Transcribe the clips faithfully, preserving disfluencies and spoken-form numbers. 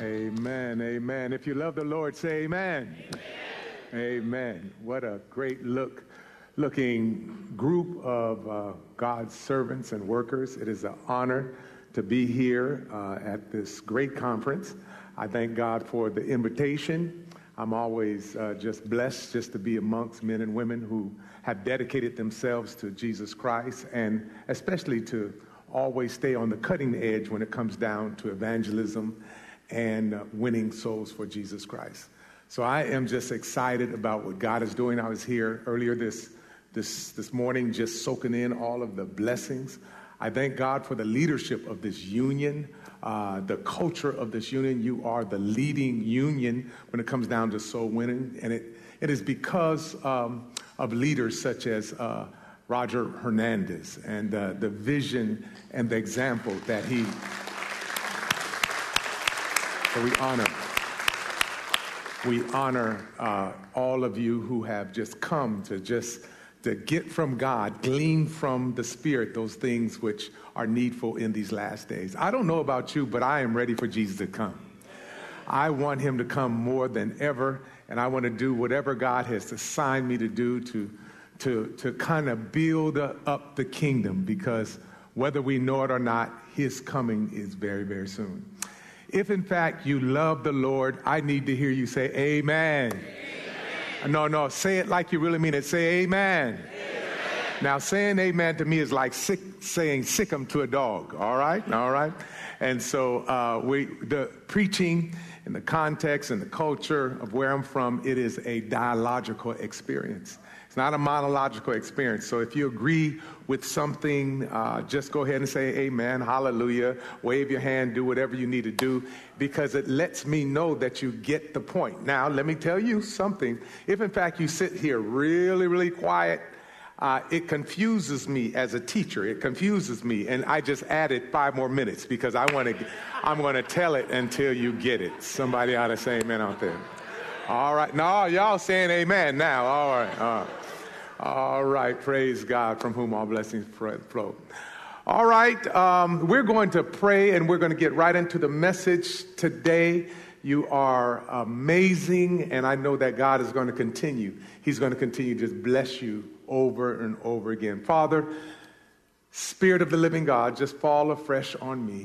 Amen, amen. If you love the Lord, say amen. Amen. Amen. What a great look, looking group of uh, God's servants and workers. It is an honor to be here uh, at this great conference. I thank God for the invitation. I'm always uh, just blessed just to be amongst men and women who have dedicated themselves to Jesus Christ, and especially to always stay on the cutting edge when it comes down to evangelism and uh, winning souls for Jesus Christ. So I am just excited about what God is doing. I was here earlier this this this morning just soaking in all of the blessings. I thank God for the leadership of this union, uh, the culture of this union. You are the leading union when it comes down to soul winning, and it it is because um, of leaders such as uh, Roger Hernandez and uh, the vision and the example that he. So we honor, we honor uh, all of you who have just come to just to get from God, glean from the Spirit those things which are needful in these last days. I don't know about you, but I am ready for Jesus to come. I want him to come more than ever, and I want to do whatever God has assigned me to do to, to, to kind of build up the kingdom, because whether we know it or not, his coming is very, very soon. If, in fact, you love the Lord, I need to hear you say amen. Amen. No, no, say it like you really mean it. Say amen. Amen. Now, saying amen to me is like sick, saying sick 'em to a dog, all right? All right? And so uh, we, the preaching and the context and the culture of where I'm from, it is a dialogical experience. It's not a monological experience. So if you agree with something, uh, just go ahead and say amen, hallelujah, wave your hand, do whatever you need to do, because it lets me know that you get the point. Now, let me tell you something. If, in fact, you sit here really, really quiet, uh, it confuses me as a teacher. It confuses me, and I just added five more minutes because I want to. I'm going to tell it until you get it. Somebody ought to say amen out there. All right. No, y'all saying amen now. All right. All right. All right, praise God, from whom all blessings flow. All right, um, we're going to pray, and we're going to get right into the message today. You are amazing, and I know that God is going to continue. He's going to continue to just bless you over and over again. Father, Spirit of the living God, just fall afresh on me.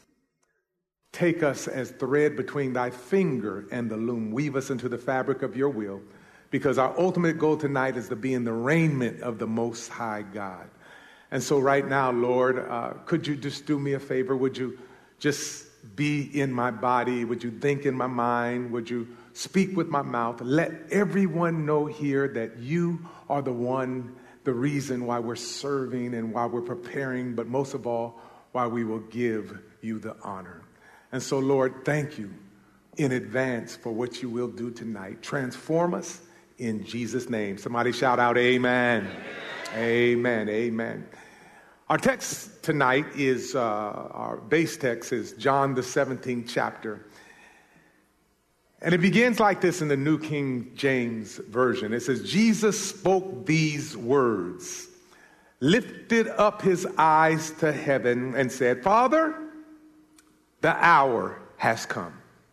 Take us as thread between thy finger and the loom. Weave us into the fabric of your will, because our ultimate goal tonight is to be in the raiment of the Most High God. And so right now, Lord, uh, could you just do me a favor? Would you just be in my body? Would you think in my mind? Would you speak with my mouth? Let everyone know here that you are the one, the reason why we're serving and why we're preparing, but most of all, why we will give you the honor. And so, Lord, thank you in advance for what you will do tonight. Transform us in Jesus' name. Somebody shout out amen. Amen. Amen. Amen. Our text tonight is, uh, our base text is John the seventeenth chapter. And it begins like this in the New King James Version. It says, Jesus spoke these words, lifted up his eyes to heaven and said, Father, the hour has come.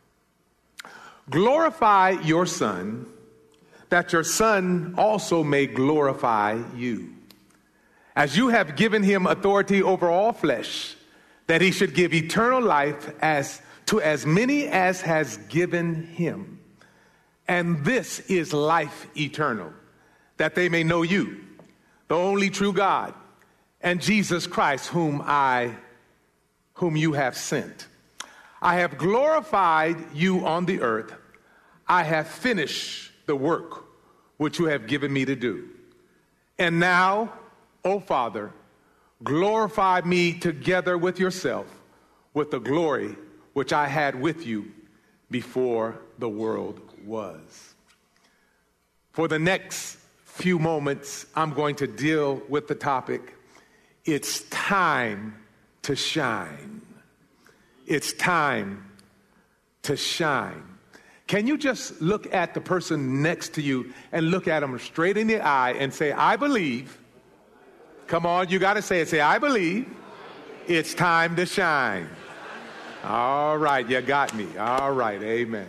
Glorify your Son, that your Son also may glorify you. As you have given him authority over all flesh, that he should give eternal life as to as many as has given him. And this is life eternal, that they may know you, the only true God, and Jesus Christ, whom I, whom you have sent. I have glorified you on the earth. I have finished the work which you have given me to do. And now, O Father, glorify me together with yourself with the glory which I had with you before the world was. For the next few moments, I'm going to deal with the topic, it's time to shine. It's time to shine. Can you just look at the person next to you and look at them straight in the eye and say, I believe. Come on, you got to say it. Say, I believe it's time to shine. All right, you got me. All right, amen.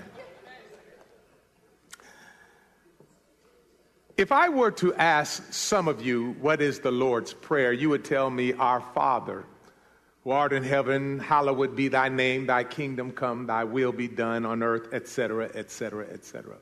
If I were to ask some of you what is the Lord's Prayer, you would tell me, Our Father, who art in heaven, hallowed be thy name, thy kingdom come, thy will be done on earth, et cetera, et cetera, et cetera.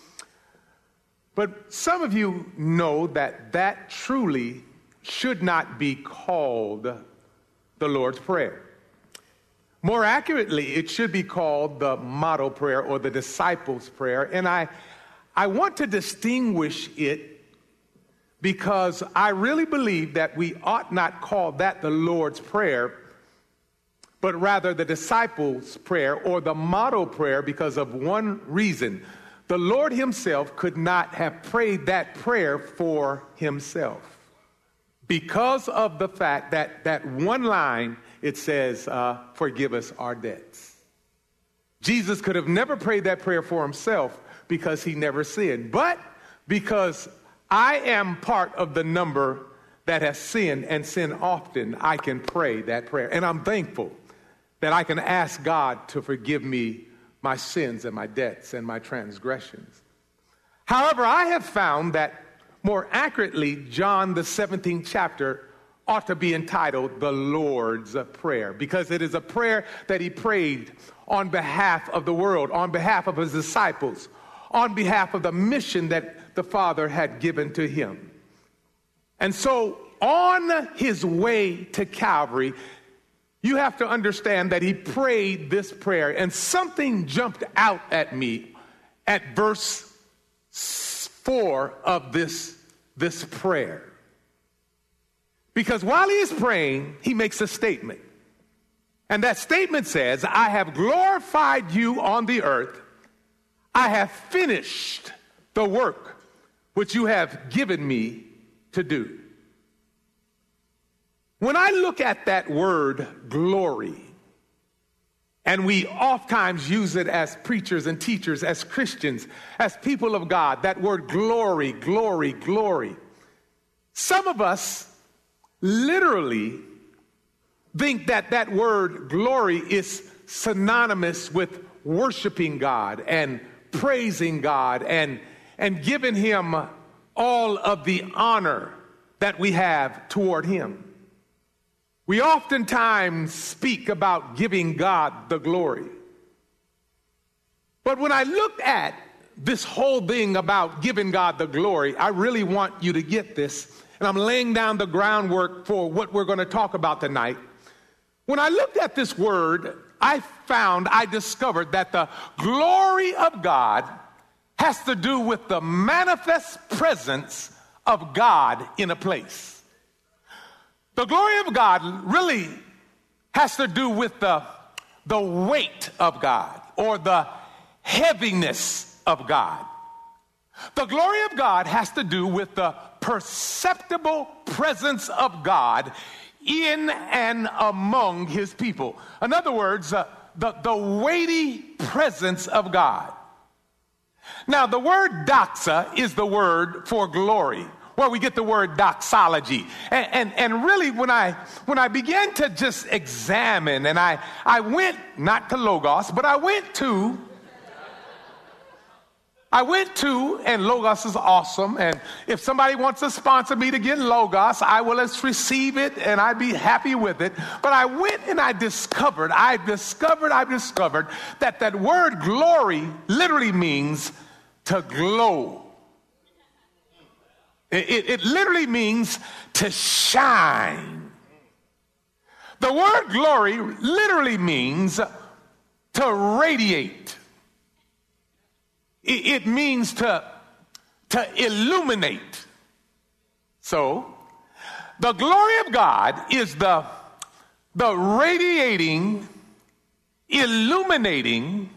But some of you know that that truly should not be called the Lord's Prayer. More accurately, it should be called the model prayer or the disciples' prayer. And I, I want to distinguish it because I really believe that we ought not call that the Lord's Prayer, but rather the disciples' prayer or the model prayer, because of one reason. The Lord himself could not have prayed that prayer for himself because of the fact that that one line, it says, uh, forgive us our debts. Jesus could have never prayed that prayer for himself because he never sinned. But because I am part of the number that has sinned and sinned often, I can pray that prayer. And I'm thankful that I can ask God to forgive me my sins and my debts and my transgressions. However, I have found that more accurately, John, the seventeenth chapter, ought to be entitled the Lord's Prayer, because it is a prayer that he prayed on behalf of the world, on behalf of his disciples, on behalf of the mission that the Father had given to him. And so on his way to Calvary, you have to understand that he prayed this prayer, and something jumped out at me at verse four of this, this prayer. Because while he is praying, he makes a statement. And that statement says, I have glorified you on the earth. I have finished the work which you have given me to do. When I look at that word glory, and we oftentimes use it as preachers and teachers, as Christians, as people of God, that word glory, glory, glory. Some of us literally think that that word glory is synonymous with worshiping God and praising God and, and giving him all of the honor that we have toward him. We oftentimes speak about giving God the glory. But when I look at this whole thing about giving God the glory, I really want you to get this. And I'm laying down the groundwork for what we're going to talk about tonight. When I looked at this word, I found, I discovered that the glory of God has to do with the manifest presence of God in a place. The glory of God really has to do with the, the weight of God or the heaviness of God. The glory of God has to do with the perceptible presence of God in and among his people. In other words, uh, the, the weighty presence of God. Now, the word doxa is the word for glory, where we get the word doxology. And, and, and really, when I when I began to just examine, and I, I went, not to Logos, but I went to I went to, and Logos is awesome, and if somebody wants to sponsor me to get Logos, I will just receive it, and I'd be happy with it. But I went and I discovered, I discovered, I discovered that that word glory literally means to glow. It, it, it literally means to shine. The word glory literally means to radiate. It means to, to illuminate. So, the glory of God is the, the radiating, illuminating,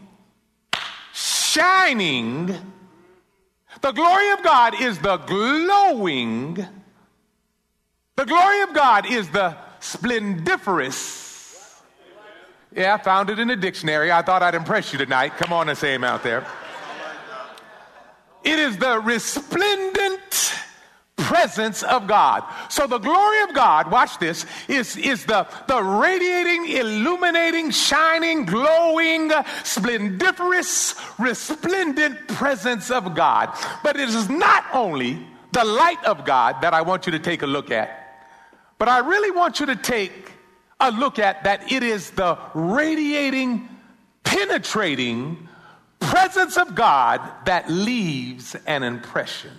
shining. The glory of God is the glowing. The glory of God is the splendiferous. Yeah, I found it in the dictionary. I thought I'd impress you tonight. Come on and say him out there. It is the resplendent presence of God. So the glory of God, watch this, is, is the, the radiating, illuminating, shining, glowing, splendiferous, resplendent presence of God. But it is not only the light of God that I want you to take a look at, but I really want you to take a look at that it is the radiating, penetrating presence of God that leaves an impression.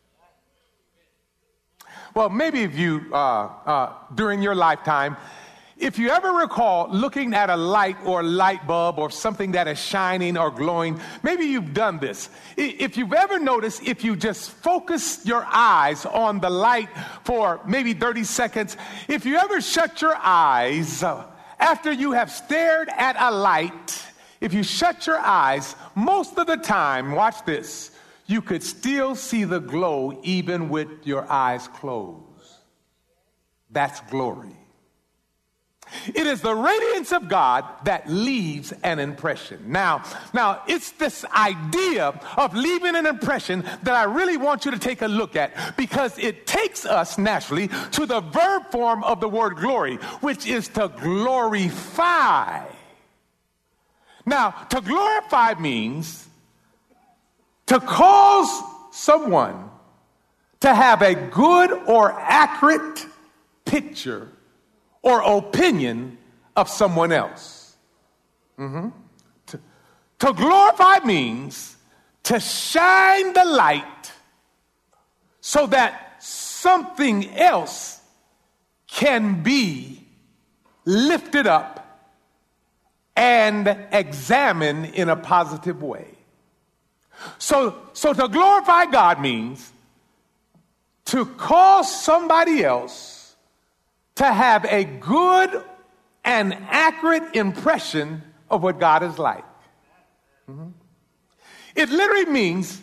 Well, maybe if you, uh, uh, during your lifetime, if you ever recall looking at a light or light bulb or something that is shining or glowing, maybe you've done this. If you've ever noticed, if you just focus your eyes on the light for maybe thirty seconds, if you ever shut your eyes uh, after you have stared at a light, if you shut your eyes, most of the time, watch this, you could still see the glow even with your eyes closed. That's glory. It is the radiance of God that leaves an impression. Now, now it's this idea of leaving an impression that I really want you to take a look at, because it takes us naturally to the verb form of the word glory, which is to glorify. Now, to glorify means to cause someone to have a good or accurate picture or opinion of someone else. Mm-hmm. To, to glorify means to shine the light so that something else can be lifted up and examine in a positive way. So, so to glorify God means to cause somebody else to have a good and accurate impression of what God is like. Mm-hmm. It literally means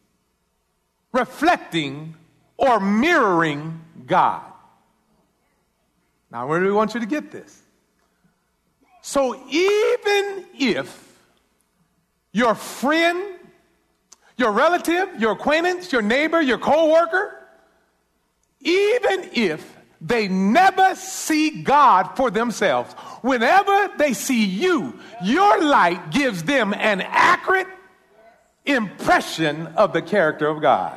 reflecting or mirroring God. Now, I really want you to get this. So even if your friend, your relative, your acquaintance, your neighbor, your co-worker, even if they never see God for themselves, whenever they see you, your light gives them an accurate impression of the character of God.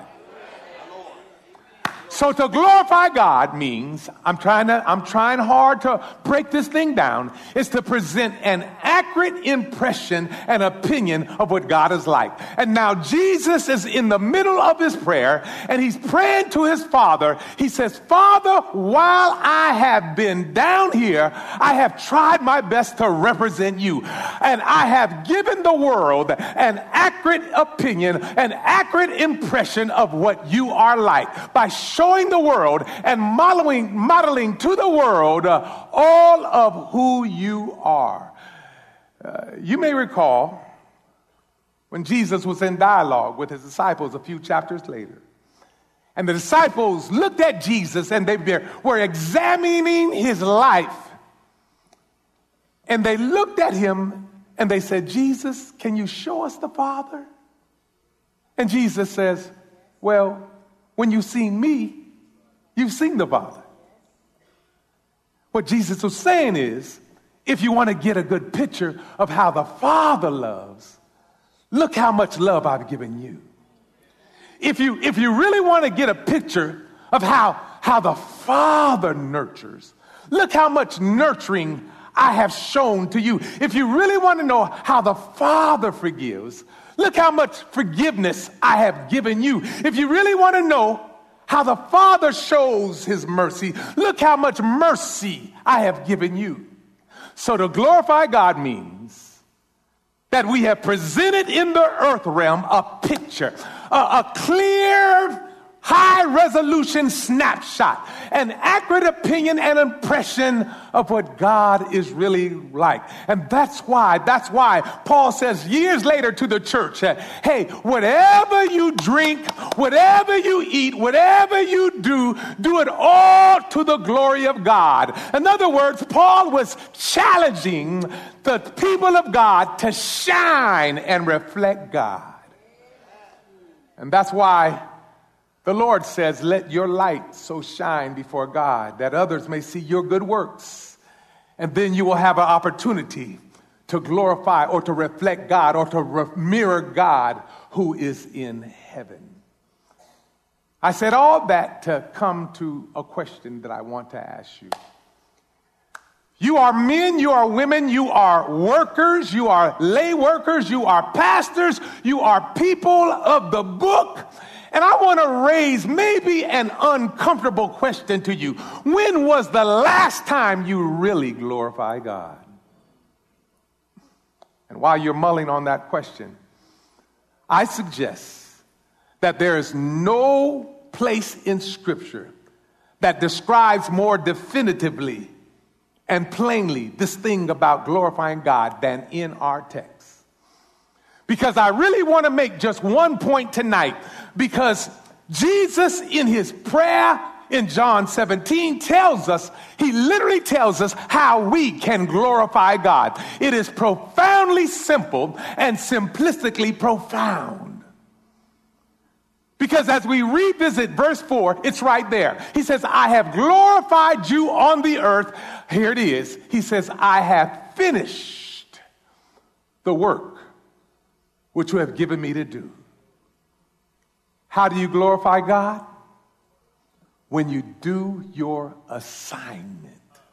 So to glorify God means, I'm trying to, I'm trying hard to break this thing down, is to present an accurate impression and opinion of what God is like. And now Jesus is in the middle of his prayer and he's praying to his Father. He says, Father, while I have been down here, I have tried my best to represent you. And I have given the world an accurate opinion, an accurate impression of what you are like by showing Showing the world and modeling, modeling to the world uh, all of who you are. Uh, you may recall when Jesus was in dialogue with his disciples a few chapters later. And the disciples looked at Jesus and they were examining his life. And they looked at him and they said, Jesus, can you show us the Father? And Jesus says, well, when you've seen me, you've seen the Father. What Jesus was saying is, if you want to get a good picture of how the Father loves, look how much love I've given you. If you, if you really want to get a picture of how, how the Father nurtures, look how much nurturing I have shown to you. If you really want to know how the Father forgives, look how much forgiveness I have given you. If you really want to know how the Father shows his mercy, look how much mercy I have given you. So to glorify God means that we have presented in the earth realm a picture, a, a clear, high-resolution snapshot, an accurate opinion and impression of what God is really like. And that's why, that's why Paul says years later to the church, uh, hey, whatever you drink, whatever you eat, whatever you do, do it all to the glory of God. In other words, Paul was challenging the people of God to shine and reflect God. And that's why The Lord says, let your light so shine before God that others may see your good works. And then you will have an opportunity to glorify or to reflect God or to re- mirror God who is in heaven. I said all that to come to a question that I want to ask you. You are men, you are women, you are workers, you are lay workers, you are pastors, you are people of the book. And I want to raise maybe an uncomfortable question to you. When was the last time you really glorified God? And while you're mulling on that question, I suggest that there is no place in Scripture that describes more definitively and plainly this thing about glorifying God than in our text. Because I really want to make just one point tonight, because Jesus in his prayer in John seventeen tells us, he literally tells us how we can glorify God. It is profoundly simple and simplistically profound. Because as we revisit verse four, it's right there. He says, I have glorified you on the earth. Here it is. He says, I have finished the work which you have given me to do. How do you glorify God? When you do your assignment.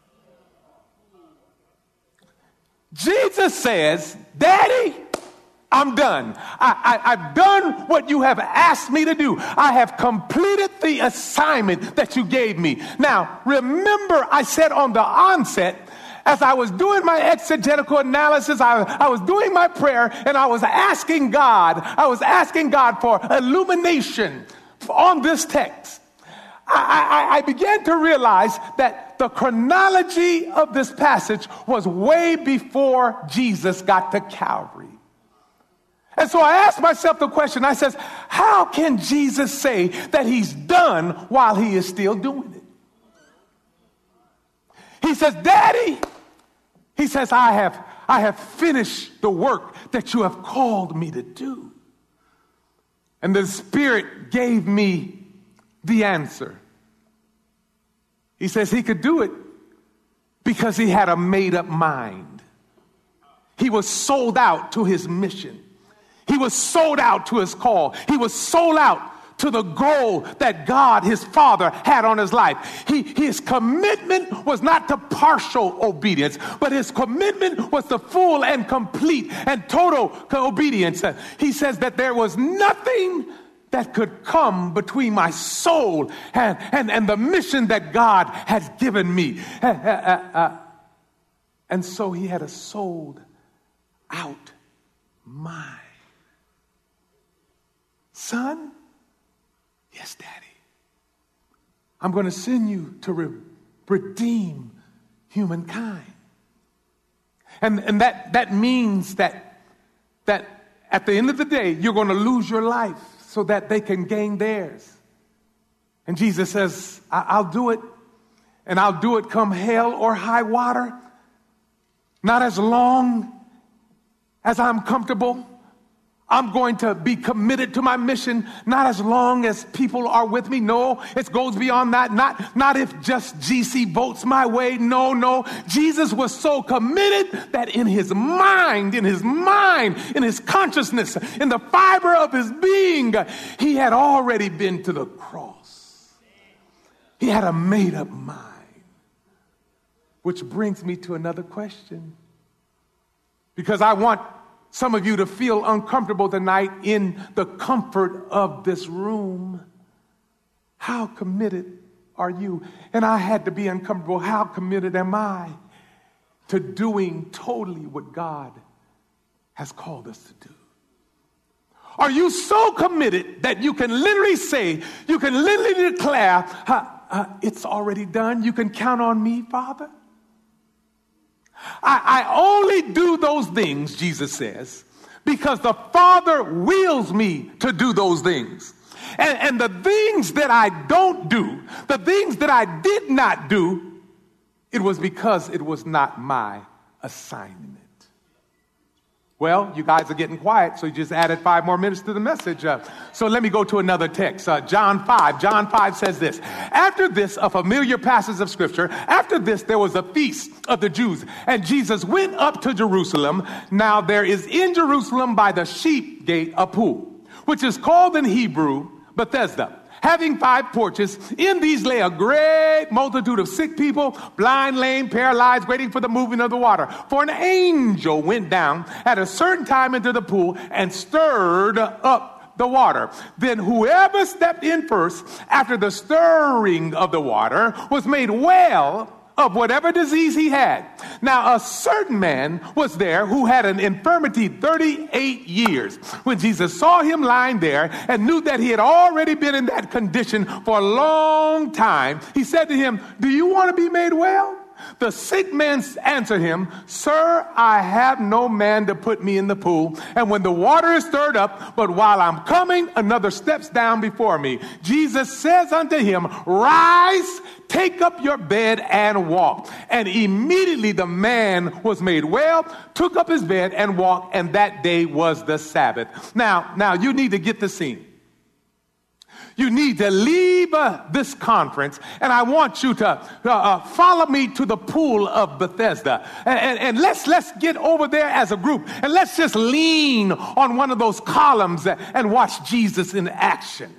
Jesus says, Daddy, I'm done. I, I, I've done what you have asked me to do. I have completed the assignment that you gave me. Now, remember I said on the onset, as I was doing my exegetical analysis, I, I was doing my prayer, and I was asking God, I was asking God for illumination on this text. I, I, I began to realize that the chronology of this passage was way before Jesus got to Calvary. And so I asked myself the question, I says, how can Jesus say that he's done while he is still doing it? He says, Daddy, he says, I have, I have finished the work that you have called me to do. And the Spirit gave me the answer. He says he could do it because he had a made-up mind. He was sold out to his mission. He was sold out to his call. He was sold out to the goal that God, his Father, had on his life. He, his commitment was not to partial obedience, but his commitment was to full and complete and total obedience. He says that there was nothing that could come between my soul and, and, and the mission that God has given me. Uh, uh, uh, and so he had a sold out mind. Son, yes, Daddy, I'm going to send you to re- redeem humankind. And, and that, that means that, that at the end of the day, you're going to lose your life so that they can gain theirs. And Jesus says, I- I'll do it, and I'll do it come hell or high water, not as long as I'm comfortable. I'm going to be committed to my mission, not as long as people are with me. No, it goes beyond that. Not, not if just G C votes my way. No, no. Jesus was so committed that in his mind, in his mind, in his consciousness, in the fiber of his being, he had already been to the cross. He had a made-up mind. Which brings me to another question. Because I want some of you to feel uncomfortable tonight in the comfort of this room. How committed are you? And I had to be uncomfortable. How committed am I to doing totally what God has called us to do? Are you so committed that you can literally say, you can literally declare, uh, uh, it's already done. You can count on me, Father? I, I only do those things, Jesus says, because the Father wills me to do those things. And, and the things that I don't do, the things that I did not do, it was because it was not my assignment. Well, you guys are getting quiet, so you just added five more minutes to the message. Uh, so let me go to another text. Uh, John five. John five says this. After this, a familiar passage of Scripture, after this there was a feast of the Jews, and Jesus went up to Jerusalem. Now there is in Jerusalem by the sheep gate a pool, which is called in Hebrew Bethesda, having five porches. In these lay a great multitude of sick people, blind, lame, paralyzed, waiting for the moving of the water. For an angel went down at a certain time into the pool and stirred up the water. Then whoever stepped in first after the stirring of the water was made well of whatever disease he had. Now a certain man was there who had an infirmity thirty-eight years. When Jesus saw him lying there and knew that he had already been in that condition for a long time, he said to him, "Do you want to be made well?" The sick man answered him, "Sir, I have no man to put me in the pool, and when the water is stirred up, but while I'm coming, another steps down before me." Jesus says unto him, "Rise, take up your bed and walk." And immediately the man was made well, took up his bed and walked, and that day was the Sabbath. Now, now you need to get the scene. You need to leave uh, this conference, and I want you to uh, uh, follow me to the pool of Bethesda. And, and, and let's, let's get over there as a group, and let's just lean on one of those columns and watch Jesus in action.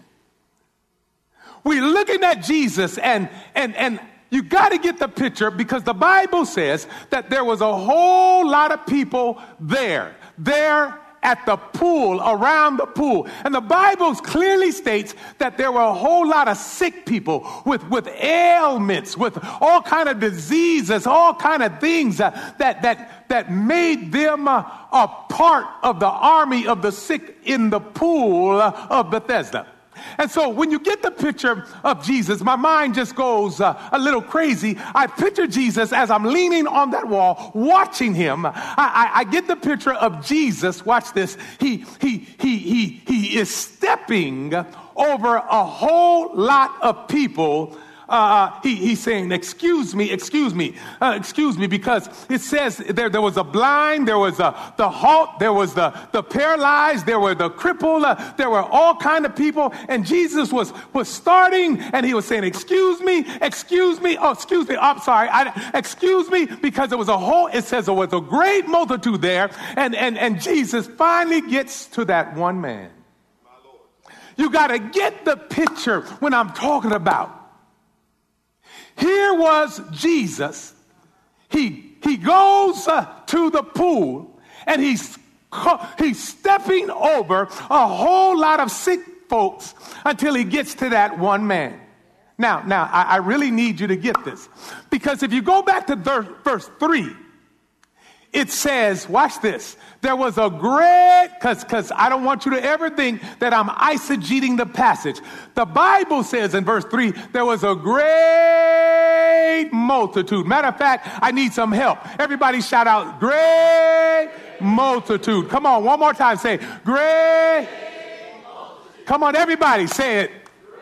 We're looking at Jesus, and, and, and you got to get the picture, because the Bible says that there was a whole lot of people there, there at the pool, around the pool. And the Bible clearly states that there were a whole lot of sick people with, with ailments, with all kind of diseases, all kind of things uh, that, that, that made them uh, a part of the army of the sick in the pool of Bethesda. And so when you get the picture of Jesus, my mind just goes uh, a little crazy. I picture Jesus as I'm leaning on that wall, watching him. I, I, I get the picture of Jesus. Watch this. He, he, he, he, he is stepping over a whole lot of people. Uh, he, he's saying, excuse me, excuse me, uh, excuse me, because it says there, there was a blind, there was a, the halt, there was the, the paralyzed, there were the crippled, uh, there were all kind of people. And Jesus was, was starting, and he was saying, excuse me, excuse me, oh, excuse me, I'm sorry, I, excuse me, because it was a whole, it says there was a great multitude there. And, and, and Jesus finally gets to that one man. You got to get the picture when I'm talking about. Here was Jesus. He, he goes uh, to the pool, and he's, he's stepping over a whole lot of sick folks until he gets to that one man. Now, now I, I really need you to get this, because if you go back to verse, verse three, it says, watch this, there was a great, because because I don't want you to ever think that I'm eisegeting the passage. The Bible says in verse three, there was a great multitude. Matter of fact, I need some help. Everybody shout out, great multitude. Come on, one more time, say, great. Come on, everybody, say it.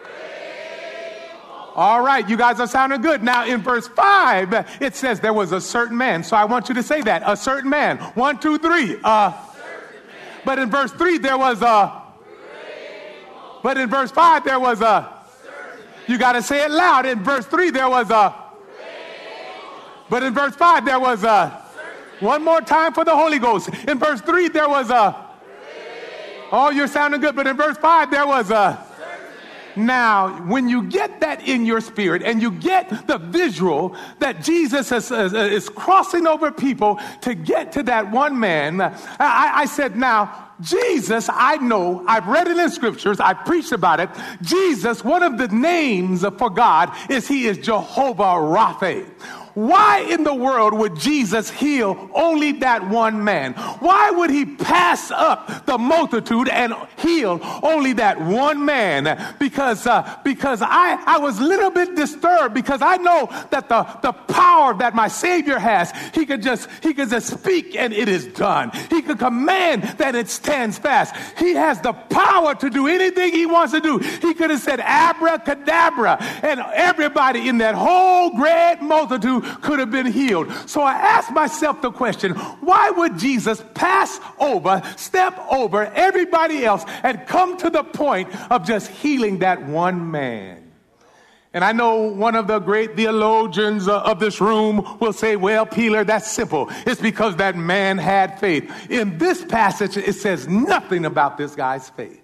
All right, you guys are sounding good. Now, in verse five, it says there was a certain man. So I want you to say that, a certain man. One, two, three. Uh, but in verse three, there was a... But in verse five, there was a... You got to say it loud. In verse three, there was a... But in verse five, there was a... One more time for the Holy Ghost. In verse three, there was a... Oh, you're sounding good. But in verse five, there was a... Now, when you get that in your spirit and you get the visual that Jesus is, is, is crossing over people to get to that one man, I, I said, now, Jesus, I know, I've read it in scriptures, I preached about it. Jesus, one of the names for God is he is Jehovah Rapha. Why in the world would Jesus heal only that one man? Why would he pass up the multitude and heal only that one man? Because uh, because I, I was a little bit disturbed, because I know that the, the power that my Savior has, he could just he could just speak and it is done. He could command that it stands fast. He has the power to do anything he wants to do. He could have said abracadabra, and everybody in that whole great multitude to could have been healed. So I asked myself the question, why would Jesus pass over, step over everybody else and come to the point of just healing that one man? And I know one of the great theologians uh, of this room will say, well, Peeler, that's simple. It's because that man had faith. In this passage, it says nothing about this guy's faith.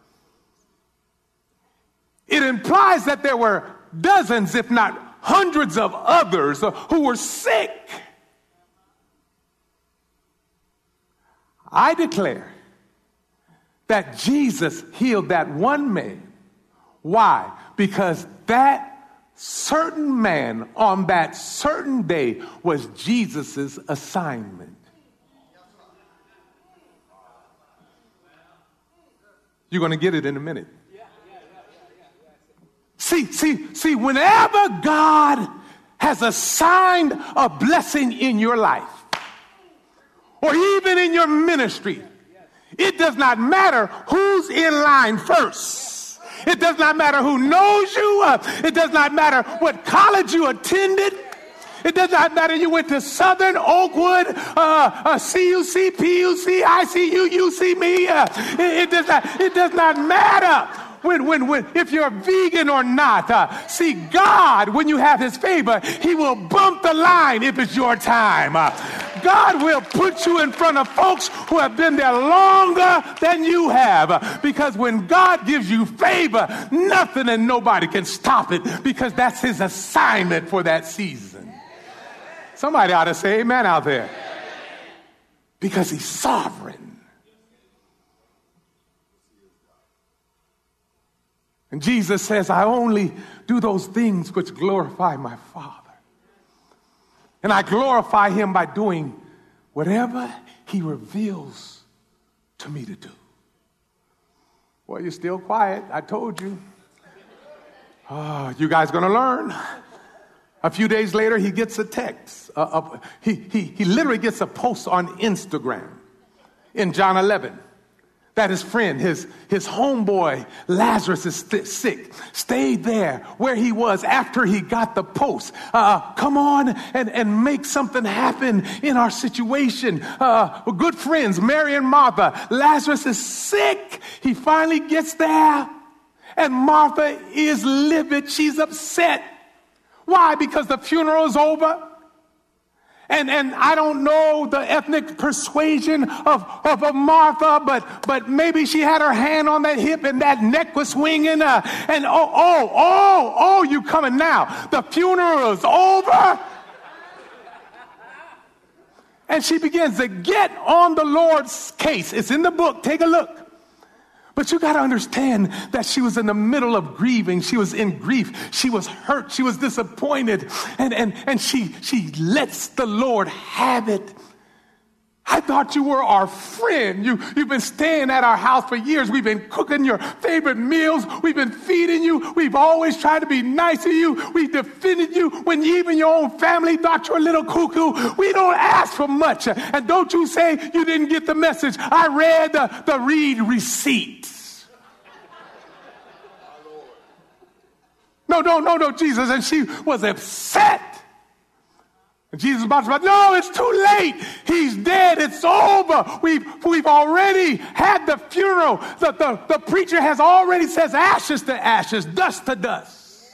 It implies that there were dozens, if not hundreds of others uh, who were sick. I declare that Jesus healed that one man. Why? Because that certain man on that certain day was Jesus's assignment. You're going to get it in a minute. See, see, see, whenever God has assigned a blessing in your life, or even in your ministry, it does not matter who's in line first. It does not matter who knows you. Uh, it does not matter what college you attended. It does not matter you went to Southern, Oakwood, uh, uh, C U C, P U C, I C U, U C me. Uh, it, it, does not, it does not matter. When, when, when, if you're vegan or not, uh, see, God, when you have his favor, he will bump the line if it's your time. Uh, God will put you in front of folks who have been there longer than you have. Uh, because when God gives you favor, nothing and nobody can stop it, because that's his assignment for that season. Somebody ought to say amen out there. Because he's sovereign. And Jesus says, I only do those things which glorify my Father. And I glorify him by doing whatever he reveals to me to do. Well, you're still quiet. I told you. Oh, you guys going to learn. A few days later, he gets a text. Uh, uh, he, he, he literally gets a post on Instagram in John eleven. That his friend, his, his homeboy, Lazarus is st- sick, stayed there where he was after he got the post. Uh, come on and, and make something happen in our situation. Uh, we're good friends, Mary and Martha. Lazarus is sick. He finally gets there. And Martha is livid. She's upset. Why? Because the funeral is over. And and I don't know the ethnic persuasion of, of, of Martha, but but maybe she had her hand on that hip and that neck was swinging. Uh, and oh, oh, oh, oh, you coming now. The funeral is over. And she begins to get on the Lord's case. It's in the book. Take a look. But you got to understand that she was in the middle of grieving. She was in grief. She was hurt. She was disappointed. And, and, and she, she lets the Lord have it. I thought you were our friend. You, you've been staying at our house for years. We've been cooking your favorite meals. We've been feeding you. We've always tried to be nice to you. We defended you when even your own family thought you were a little cuckoo. We don't ask for much. And don't you say you didn't get the message. I read the, the read receipts. No, no, no, no, Jesus. And she was upset. And Jesus was about to say, no, it's too late. He's dead. It's over. We've, we've already had the funeral. The, the, the preacher has already says ashes to ashes, dust to dust.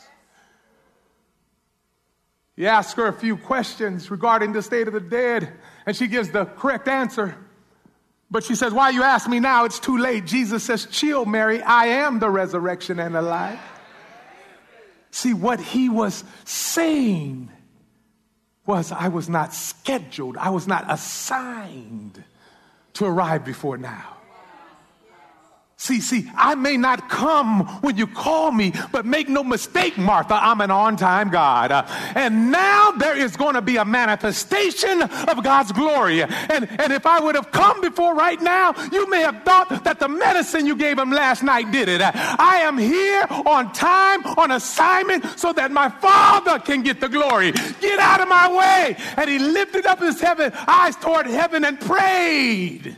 He asks her a few questions regarding the state of the dead, and she gives the correct answer. But she says, why you ask me now? It's too late. Jesus says, chill, Mary. I am the resurrection and the life. See, what he was saying was I was not scheduled. I was not assigned to arrive before now. See, see, I may not come when you call me, but make no mistake, Martha, I'm an on-time God. Uh, and now there is going to be a manifestation of God's glory. And, and if I would have come before right now, you may have thought that the medicine you gave him last night did it. Uh, I am here on time, on assignment, so that my Father can get the glory. Get out of my way. And he lifted up his heaven, eyes toward heaven and prayed.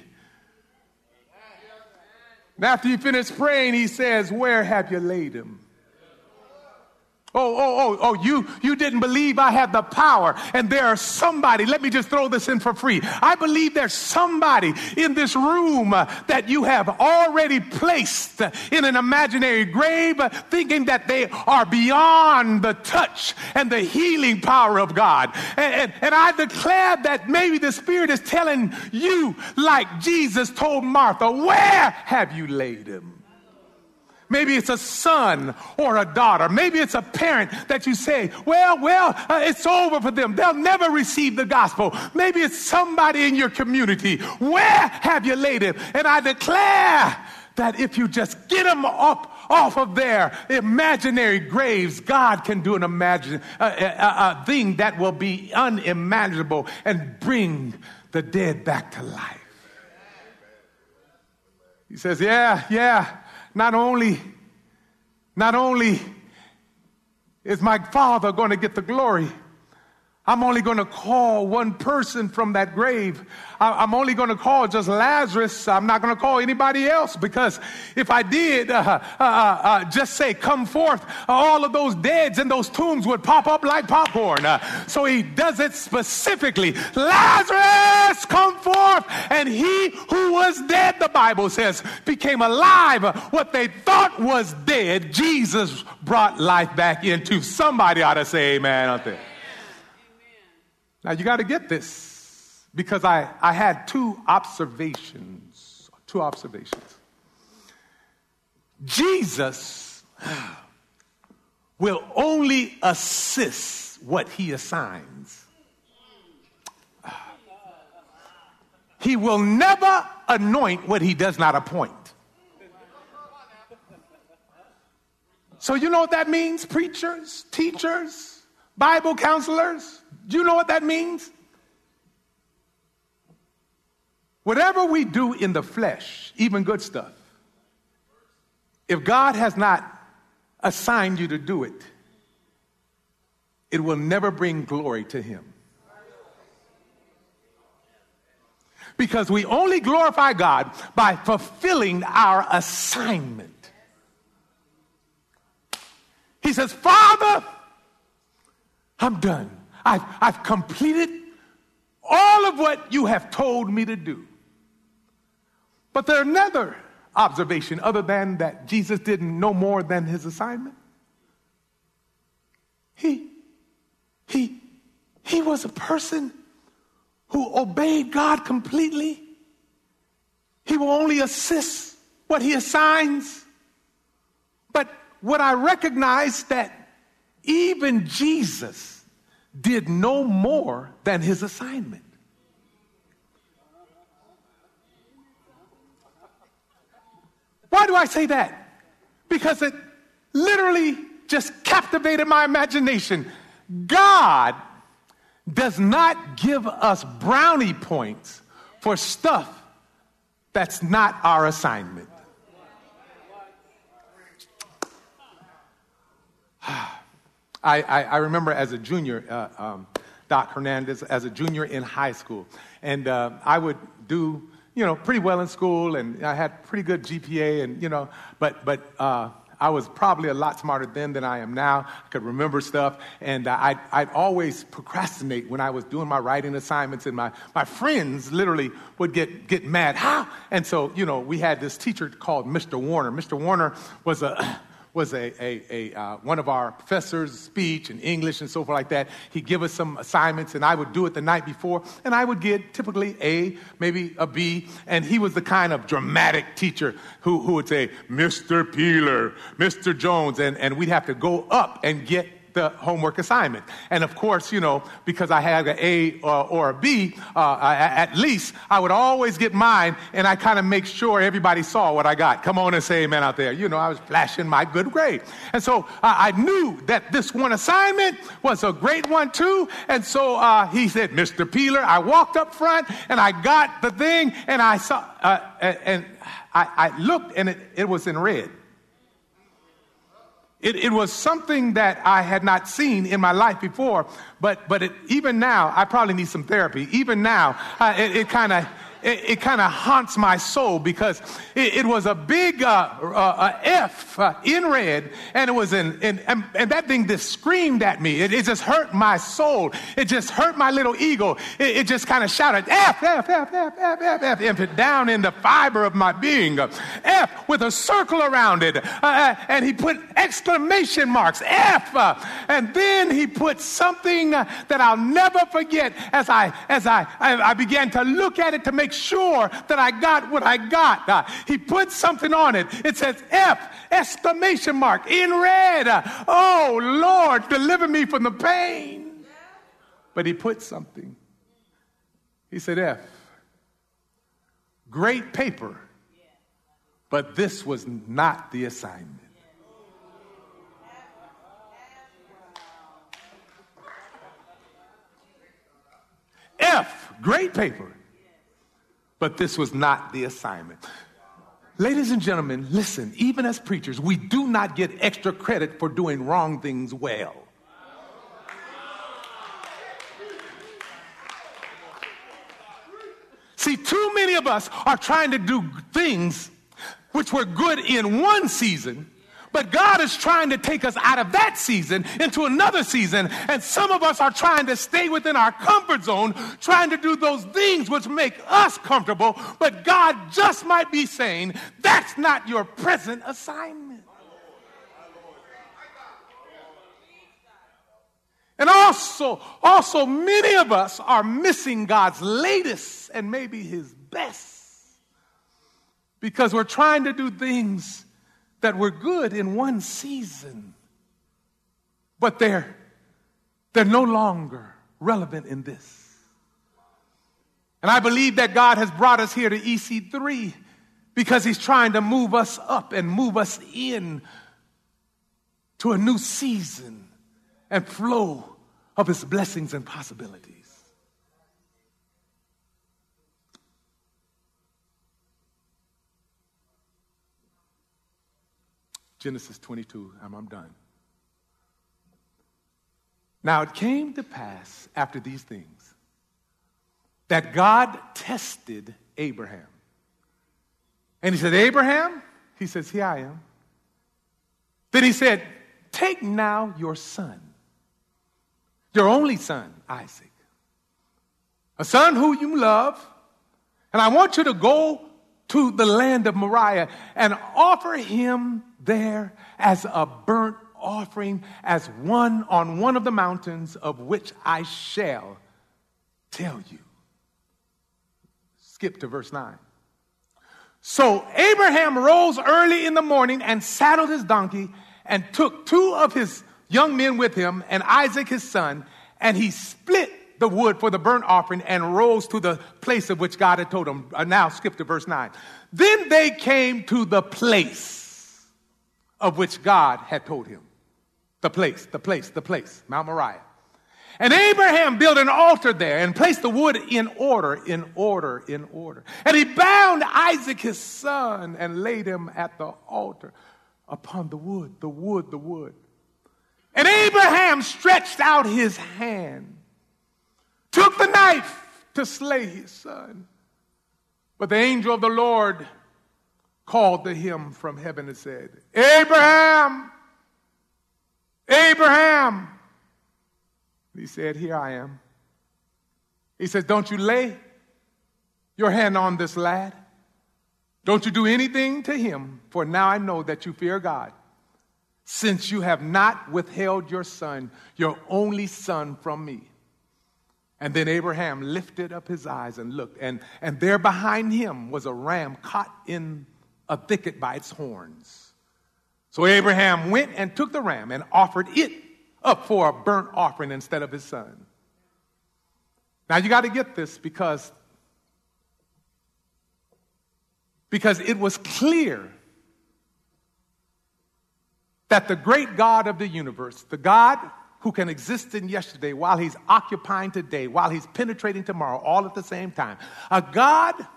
And after he finished praying, he says, where have you laid him? Oh, oh, oh, oh, you, you didn't believe I had the power. And there are somebody, let me just throw this in for free. I believe there's somebody in this room uh, that you have already placed uh, in an imaginary grave, uh, thinking that they are beyond the touch and the healing power of God. And, and, and I declare that maybe the Spirit is telling you, like Jesus told Martha, where have you laid him? Maybe it's a son or a daughter. Maybe it's a parent that you say, well, well, uh, it's over for them. They'll never receive the gospel. Maybe it's somebody in your community. Where have you laid him? And I declare that if you just get them up off of their imaginary graves, God can do an imagine, a, a, a thing that will be unimaginable and bring the dead back to life. He says, yeah, yeah. Not only, not only is my Father going to get the glory, I'm only going to call one person from that grave. I'm only going to call just Lazarus. I'm not going to call anybody else, because if I did uh, uh, uh, just say, come forth, all of those deads in those tombs would pop up like popcorn. Uh, so he does it specifically. Lazarus, come forth. And he who was dead, the Bible says, became alive. What they thought was dead, Jesus brought life back into. Somebody ought to say amen out there. Now, you got to get this, because I, I had two observations, two observations. Jesus will only assist what he assigns. He will never anoint what he does not appoint. So you know what that means, preachers, teachers, Bible counselors? Do you know what that means? Whatever we do in the flesh, even good stuff, if God has not assigned you to do it, it will never bring glory to him. Because we only glorify God by fulfilling our assignment. He says, Father, I'm done. I've, I've completed all of what you have told me to do. But there's another observation other than that Jesus didn't know more than his assignment. He, he, he was a person who obeyed God completely. He will only assist what he assigns. But what I recognize that even Jesus did no more than his assignment. Why do I say that? Because it literally just captivated my imagination. God does not give us brownie points for stuff that's not our assignment. I, I, I remember as a junior, uh, um, Doc Hernandez, as a junior in high school, and uh, I would do, you know, pretty well in school, and I had pretty good G P A, and you know, but but uh, I was probably a lot smarter then than I am now. I could remember stuff, and uh, I'd, I'd always procrastinate when I was doing my writing assignments, and my, my friends literally would get, get mad. How? And so, you know, we had this teacher called Mister Warner. Mister Warner was a... was a, a, a uh, one of our professors' speech and English and so forth like that. He'd give us some assignments, and I would do it the night before, and I would get typically A, maybe a B, and he was the kind of dramatic teacher who, who would say, Mister Peeler, Mister Jones, and, and we'd have to go up and get the homework assignment. And of course, you know, because I had an A or, or a B, uh, I, at least I would always get mine, and I kind of make sure everybody saw what I got. Come on and say amen out there. You know, I was flashing my good grade. And so uh, I knew that this one assignment was a great one too. And so uh, he said, Mister Peeler, I walked up front and I got the thing, and I saw, uh, and I, I looked, and it, it was in red. It, it was something that I had not seen in my life before, but but it, even now, I probably need some therapy. Even now, uh, it, it kind of it, it kind of haunts my soul because it, it was a big uh, uh, F uh, in red, and it was in, in and, and that thing just screamed at me. It, it just hurt my soul. It just hurt my little ego. It, it just kind of shouted F, F, F, F, F, F, F, F, down in the fiber of my being. F with a circle around it, uh, and he put exclamation marks, F, uh, and then he put something uh, that I'll never forget as I as I, I, I began to look at it to make sure that I got what I got. Uh, he put something on it. It says F, exclamation mark, in red. Uh, oh, Lord, deliver me from the pain. But he put something. He said F, great paper, but this was not the assignment. F, great paper, but this was not the assignment. Ladies and gentlemen, listen, even as preachers, we do not get extra credit for doing wrong things well. See, too many of us are trying to do things which were good in one season, but God is trying to take us out of that season into another season. And some of us are trying to stay within our comfort zone, trying to do those things which make us comfortable. But God just might be saying, that's not your present assignment. And also, also many of us are missing God's latest and maybe his best because we're trying to do things that were good in one season, but they're, they're no longer relevant in this. And I believe that God has brought us here to E C three because he's trying to move us up and move us in to a new season and flow of his blessings and possibilities. Genesis twenty-two, I'm, I'm done. Now it came to pass after these things that God tested Abraham. And he said, Abraham, he says, here I am. Then he said, take now your son, your only son, Isaac, a son who you love, and I want you to go to the land of Moriah and offer him there as a burnt offering, as one on one of the mountains of which I shall tell you. Skip to verse nine. So Abraham rose early in the morning and saddled his donkey and took two of his young men with him and Isaac his son, and he split the wood for the burnt offering and rose to the place of which God had told him. Uh, now skip to verse nine. Then they came to the place of which God had told him. The place, the place, the place, Mount Moriah. And Abraham built an altar there and placed the wood in order, in order, in order. And he bound Isaac his son and laid him at the altar upon the wood, the wood, the wood. And Abraham stretched out his hand, took the knife to slay his son. But the angel of the Lord called to him from heaven and said, Abraham, Abraham. He said, here I am. He says, don't you lay your hand on this lad. Don't you do anything to him, for now I know that you fear God, since you have not withheld your son, your only son, from me. And then Abraham lifted up his eyes and looked, and, and there behind him was a ram caught in a thicket by its horns. So Abraham went and took the ram and offered it up for a burnt offering instead of his son. Now you got to get this because, because it was clear that the great God of the universe, the God who can exist in yesterday while he's occupying today, while he's penetrating tomorrow, all at the same time, a God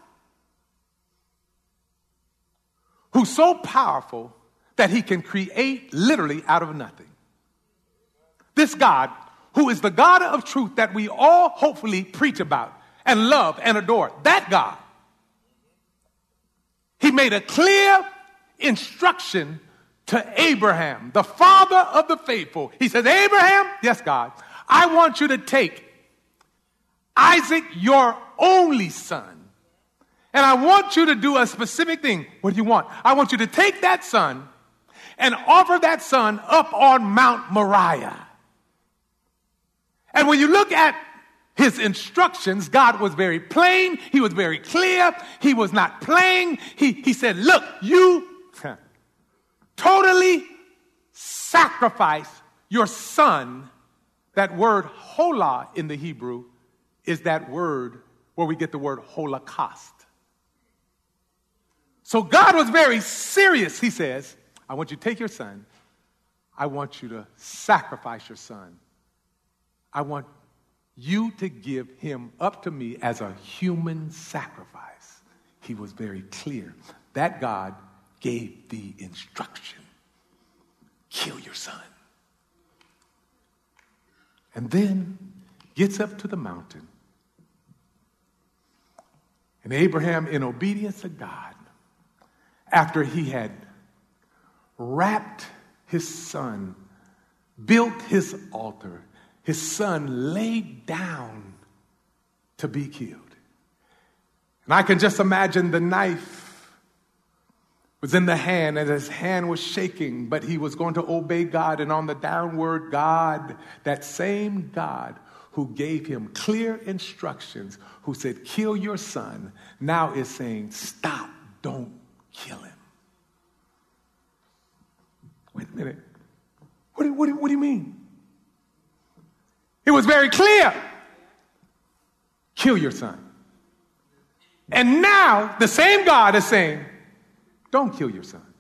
who's so powerful that he can create literally out of nothing. This God, who is the God of truth that we all hopefully preach about and love and adore, that God he made a clear instruction to Abraham, the father of the faithful. He says, Abraham, yes, God, I want you to take Isaac, your only son, and I want you to do a specific thing. What do you want? I want you to take that son and offer that son up on Mount Moriah. And when you look at his instructions, God was very plain. He was very clear. He was not playing. He, he said, look, you totally sacrifice your son. That word hola in the Hebrew is that word where we get the word holocaust. So God was very serious. He says, I want you to take your son. I want you to sacrifice your son. I want you to give him up to me as a human sacrifice. He was very clear. That God gave the instruction. Kill your son. And then gets up to the mountain. And Abraham, in obedience to God, after he had wrapped his son, built his altar, his son laid down to be killed. And I can just imagine the knife was in the hand, and his hand was shaking, but he was going to obey God. And on the downward, God, that same God who gave him clear instructions, who said, kill your son, now is saying, stop, don't kill him. Wait a minute. What do, what do, what do you mean? It was very clear. Kill your son. And now the same God is saying, don't kill your son.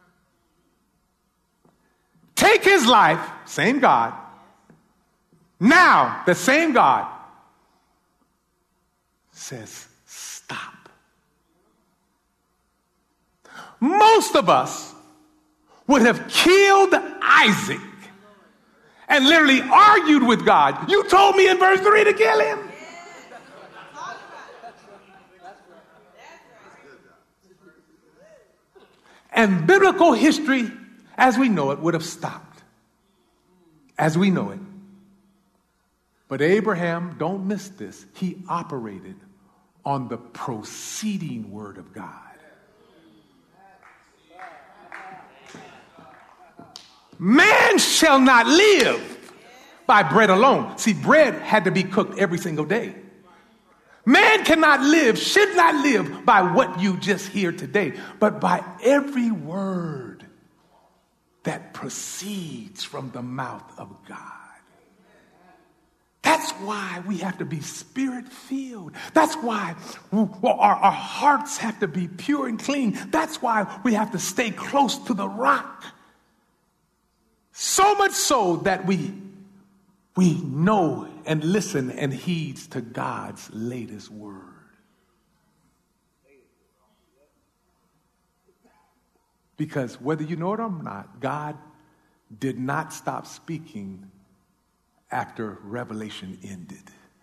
Take his life, same God. Now the same God says, stop. Most of us would have killed Isaac and literally argued with God. You told me in verse three to kill him. And biblical history, as we know it, would have stopped. As we know it. But Abraham, don't miss this, he operated on the proceeding word of God. Man shall not live by bread alone. See, bread had to be cooked every single day. Man cannot live, should not live by what you just hear today, but by every word that proceeds from the mouth of God. That's why we have to be spirit-filled. That's why our, our hearts have to be pure and clean. That's why we have to stay close to the rock. So much so that we, we know and listen and heed to God's latest word. Because whether you know it or not, God did not stop speaking after Revelation ended.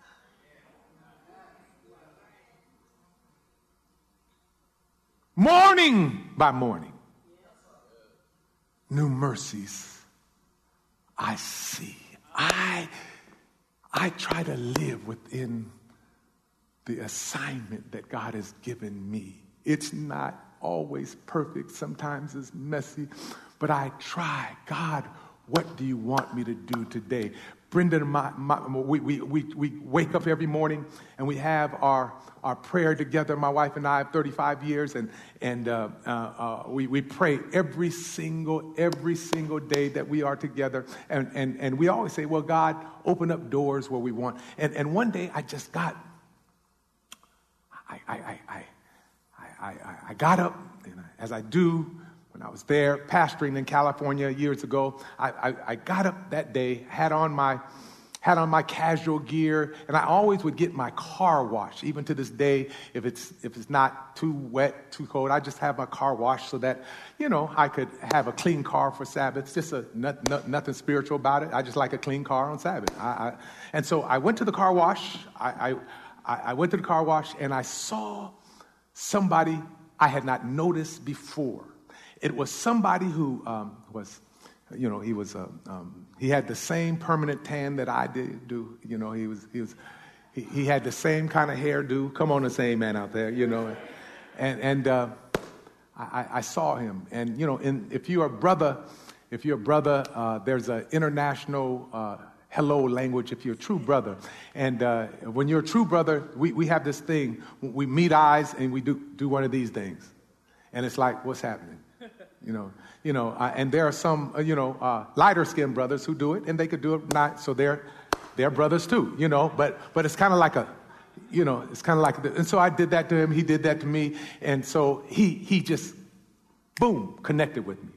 Morning by morning, new mercies I see. I, I try to live within the assignment that God has given me. It's not always perfect. Sometimes it's messy, but I try. God, what do you want me to do today? Brenda and my, my we, we, we, we wake up every morning and we have our, our prayer together. My wife and I have thirty-five years, and, and uh, uh, uh, we, we pray every single, every single day that we are together. And, and, and we always say, well, God, open up doors where we want. And, and one day I just got, I, I, I, I, I, I, I got up, and as I do, when I was there pastoring in California years ago, I, I, I got up that day, had on my had on my casual gear, and I always would get my car washed. Even to this day, if it's if it's not too wet, too cold, I just have my car washed so that, you know, I could have a clean car for Sabbath. It's just a, not, not, nothing spiritual about it. I just like a clean car on Sabbath. I, I, and so I went to the car wash. I, I I went to the car wash, and I saw somebody I had not noticed before. It was somebody who um, was, you know, he was, uh, um, he had the same permanent tan that I did do. You know, he was, he was, he, he had the same kind of hairdo. Come on and say amen out there, you know. And, and uh, I, I saw him. And, you know, in, if you're a brother, if you're a brother, uh, there's an international uh, hello language if you're a true brother. And uh, when you're a true brother, we, we have this thing. We meet eyes and we do, do one of these things. And it's like, what's happening? You know, you know, uh, and there are some, uh, you know, uh, lighter-skinned brothers who do it, and they could do it not, so they're they're brothers too, you know. But but it's kind of like a, you know, it's kind of like, and so I did that to him. He did that to me, and so he he just, boom, connected with me.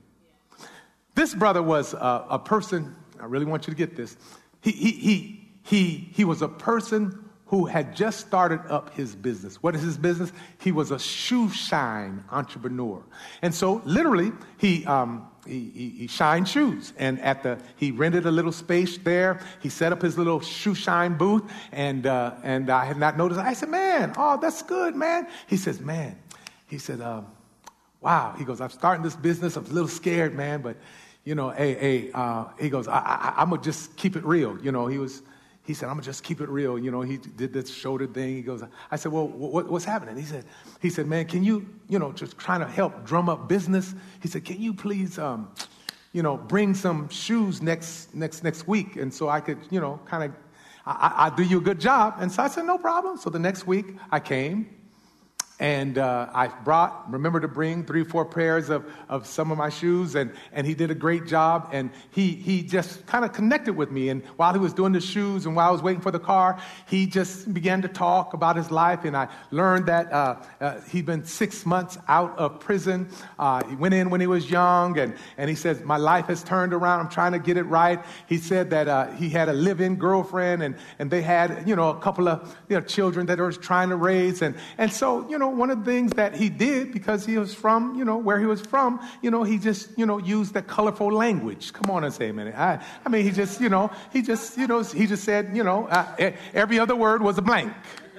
This brother was uh, a person. I really want you to get this. He he he he he was a person who had just started up his business. What is his business? He was a shoe shine entrepreneur. And so literally, he, um, he, he, he shined shoes. And at the, he rented a little space there. He set up his little shoe shine booth. And, uh, and I had not noticed. I said, man, oh, that's good, man. He says, man, he said, um, wow. He goes, I'm starting this business. I'm a little scared, man. But, you know, hey, hey, uh, he goes, I, I, I'm going to just keep it real. You know, he was, He said, I'm going to just keep it real. You know, he did this shoulder thing. He goes, I said, well, what, what's happening? He said, he said, man, can you, you know, just trying to help drum up business? He said, can you please, um, you know, bring some shoes next next next week? And so I could, you know, kind of, I, I do you a good job. And so I said, no problem. So the next week I came. And uh, I brought, remember to bring three or four pairs of, of some of my shoes, and, and he did a great job, and he he just kind of connected with me. And while he was doing the shoes and while I was waiting for the car, he just began to talk about his life, and I learned that uh, uh, he'd been six months out of prison. Uh, he went in when he was young, and, and he says, my life has turned around. I'm trying to get it right. He said that uh, he had a live-in girlfriend, and, and they had, you know, a couple of you know, children that he was trying to raise. And, and so, you know, one of the things that he did, because he was from, you know, where he was from, you know, he just, you know, used that colorful language. Come on and say a minute. I, I mean, he just, you know, he just, you know, he just said, you know, uh, every other word was a blank.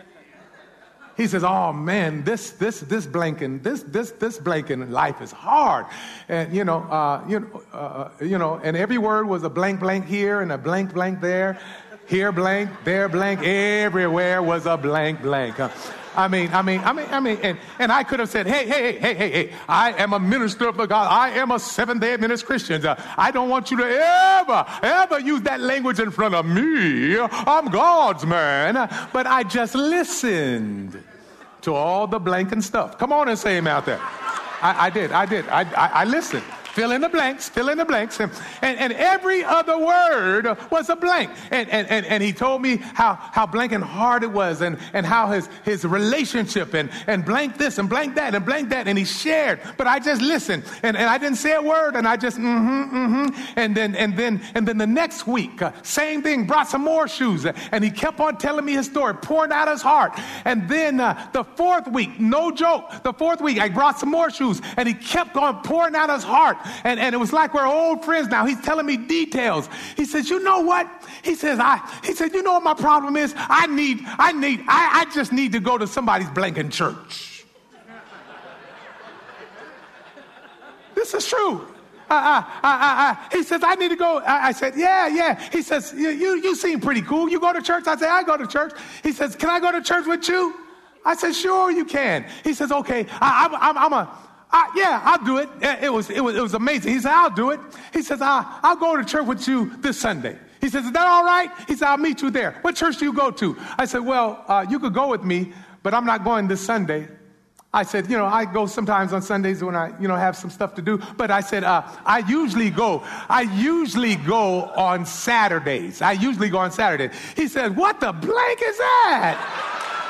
He says, oh man, this, this, this blanking, this, this, this blanking life is hard. And, you know, uh, you know, uh, you know, and every word was a blank, blank here and a blank, blank there. Here blank, there blank, everywhere was a blank, blank. Uh, I mean, I mean, I mean, I mean, and, and I could have said, hey, hey, hey, hey, hey, I am a minister of the God. I am a Seventh-day Adventist Christian. Uh, I don't want you to ever, ever use that language in front of me. I'm God's man. But I just listened to all the blanking stuff. Come on and say him out there. I, I did, I did, I, I, I listened. Fill in the blanks, fill in the blanks. And, and, and every other word was a blank. And, and, and, and he told me how, how blank and hard it was, and, and how his, his relationship, and, and blank this and blank that and blank that. And he shared, but I just listened, and, and I didn't say a word, and I just, mm-hmm, mm-hmm. And then, and then, and then the next week, uh, same thing, brought some more shoes. And he kept on telling me his story, pouring out his heart. And then uh, the fourth week, no joke, the fourth week, I brought some more shoes, and he kept on pouring out his heart. And, and it was like we're old friends now. He's telling me details. He says, you know what? He says, I, he said, you know what my problem is? I need, I need, I, I just need to go to somebody's blanking church. This is true. Uh, uh, uh, uh, uh. He says, I need to go. I, I said, yeah, yeah. He says, you, you, you seem pretty cool. You go to church? I say, I go to church. He says, can I go to church with you? I said, sure, you can. He says, okay, I, I'm, I'm, I'm a, I, yeah, I'll do it. It was, it was, it was amazing. He said, I'll do it. He says, I'll, I'll go to church with you this Sunday. He says, is that all right? He said, I'll meet you there. What church do you go to? I said, well, uh, you could go with me, but I'm not going this Sunday. I said, you know, I go sometimes on Sundays when I, you know, have some stuff to do. But I said, uh, I usually go, I usually go on Saturdays. I usually go on Saturdays. He said, what the blank is that?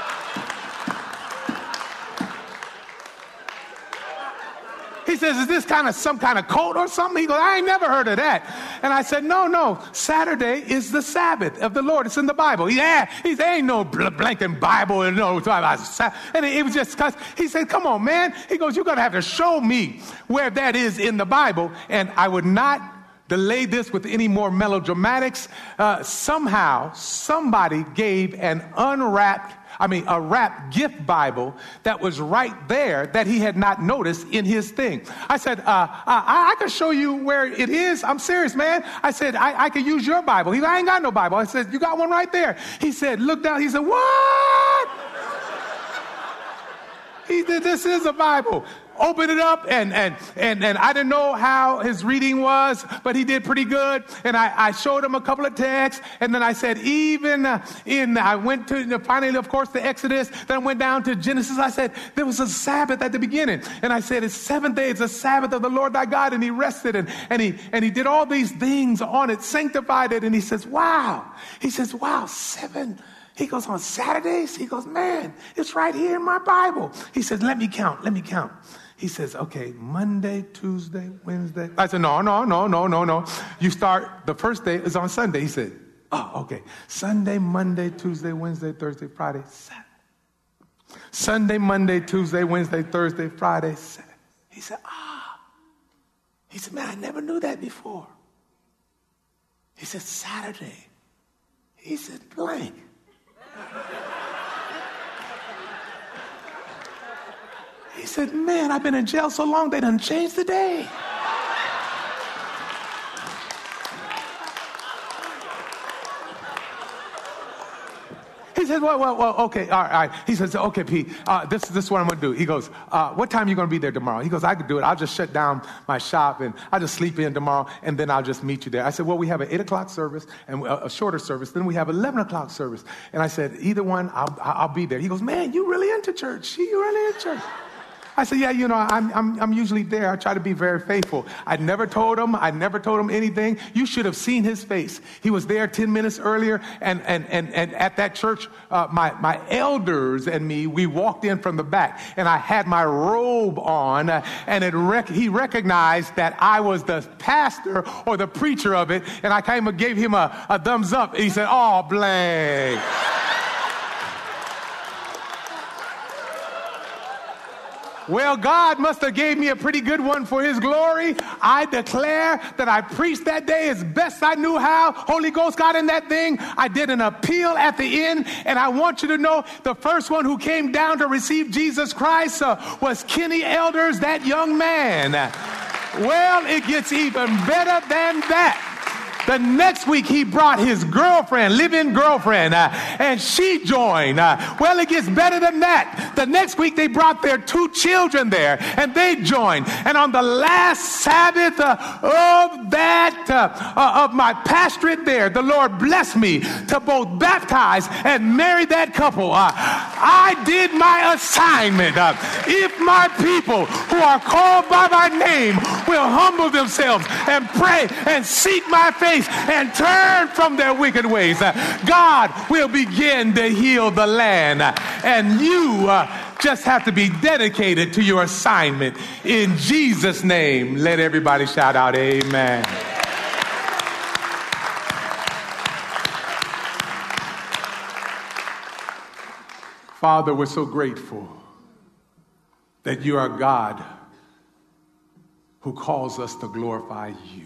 He says, is this kind of some kind of cult or something? He goes, I ain't never heard of that. And I said, no, no. Saturday is the Sabbath of the Lord. It's in the Bible. Yeah, he said, ain't no blanking Bible. And no, and it was just because he said, come on, man. He goes, you're going to have to show me where that is in the Bible. And I would not delay this with any more melodramatics. Uh, somehow, somebody gave an unwrapped, I mean, a wrapped gift Bible that was right there that he had not noticed in his thing. I said, uh, I, I can show you where it is. I'm serious, man. I said, I, I can use your Bible. He said, I ain't got no Bible. I said, you got one right there. He said, look down. He said, what? He said, this is a Bible. Open it up, and and and and I didn't know how his reading was, but he did pretty good. And I, I showed him a couple of texts, and then I said, even uh, in, I went to, finally, of course, the Exodus, then I went down to Genesis. I said, there was a Sabbath at the beginning. And I said, it's seventh day, it's a Sabbath of the Lord thy God, and he rested, and, and, he, and he did all these things on it, sanctified it, and he says, wow. He says, wow, seven. He goes, on Saturdays? He goes, man, it's right here in my Bible. He says, let me count, let me count. He says, okay, Monday, Tuesday, Wednesday. I said, no, no, no, no, no, no. You start, the first day is on Sunday. He said, oh, okay. Sunday, Monday, Tuesday, Wednesday, Thursday, Friday, Saturday. Sunday, Monday, Tuesday, Wednesday, Thursday, Friday, Saturday. He said, ah. He said, man, I never knew that before. He said, Saturday. He said, blank. He said, man, I've been in jail so long, they done changed the day. He said, well, well, well, okay, all right, all right. He says, okay, Pete, uh, this, this is what I'm going to do. He goes, uh, what time are you going to be there tomorrow? He goes, I could do it. I'll just shut down my shop, and I'll just sleep in tomorrow, and then I'll just meet you there. I said, well, we have an eight o'clock service, and a, a shorter service. Then we have eleven o'clock service. And I said, either one, I'll, I'll be there. He goes, man, you really into church. You really into church. I said, yeah, you know, I'm, I'm, I'm usually there. I try to be very faithful. I never told him. I never told him anything. You should have seen his face. He was there ten minutes earlier, and, and, and, and at that church, uh, my, my elders and me, we walked in from the back, and I had my robe on, uh, and it rec- he recognized that I was the pastor or the preacher of it, and I kind of gave him a, a thumbs up, and he said, oh, blank. Well, God must have gave me a pretty good one for his glory. I declare that I preached that day as best I knew how. Holy Ghost got in that thing. I did an appeal at the end, and I want you to know the first one who came down to receive Jesus Christ uh, was Kenny Elders, that young man. Well, it gets even better than that. The next week, he brought his girlfriend, live-in girlfriend, uh, and she joined. Uh, well, it gets better than that. The next week, they brought their two children there, and they joined. And on the last Sabbath uh, of that, uh, uh, of my pastorate there, the Lord blessed me to both baptize and marry that couple. Uh, I did my assignment. Uh, if my people who are called by my name will humble themselves and pray and seek my face, and turn from their wicked ways, God will begin to heal the land. And you uh, just have to be dedicated to your assignment. In Jesus' name, let everybody shout out, amen. Father, we're so grateful that you are God who calls us to glorify you.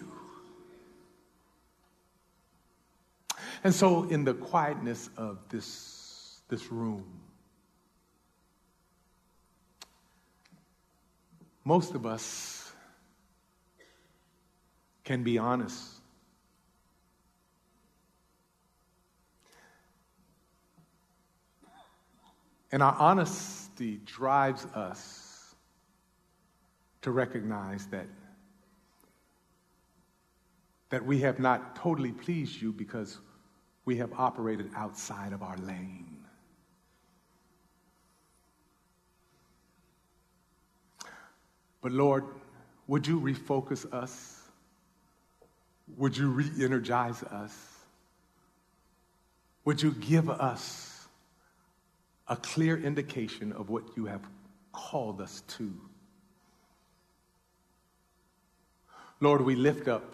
And so in the quietness of this, this room, most of us can be honest. And our honesty drives us to recognize that, that we have not totally pleased you because we have operated outside of our lane. But Lord, would you refocus us? Would you re-energize us? Would you give us a clear indication of what you have called us to? Lord, we lift up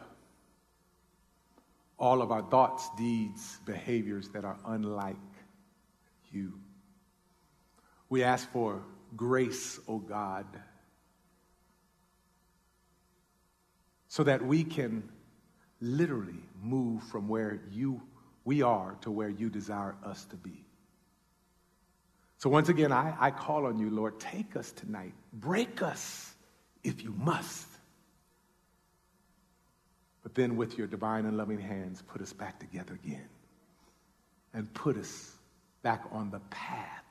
all of our thoughts, deeds, behaviors that are unlike you. We ask for grace, O God, so that we can literally move from where you we are to where you desire us to be. So once again, I, I call on you, Lord, take us tonight. Break us if you must. But then with your divine and loving hands, put us back together again. And put us back on the path.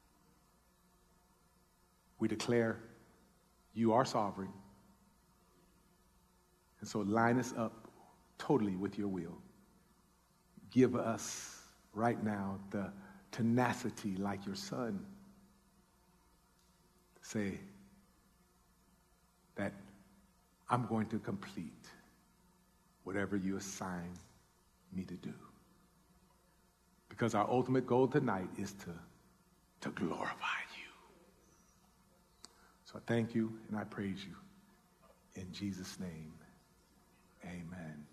We declare you are sovereign. And so line us up totally with your will. Give us right now the tenacity like your son to say that I'm going to complete whatever you assign me to do. Because our ultimate goal tonight is to, to glorify you. So I thank you and I praise you. In Jesus' name, amen.